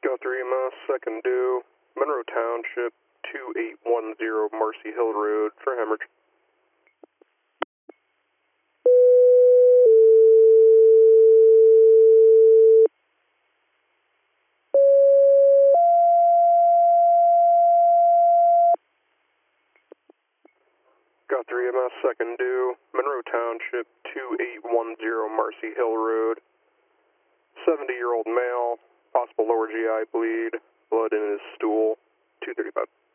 Go 3 EMS, second due, Monroe Township, 2810 Marcy Hill Road for hemorrhage. Got 3 EMS, second due, Monroe Township, 2810 Marcy Hill Road. 70-year-old male, possible lower GI bleed, blood in his stool, 235.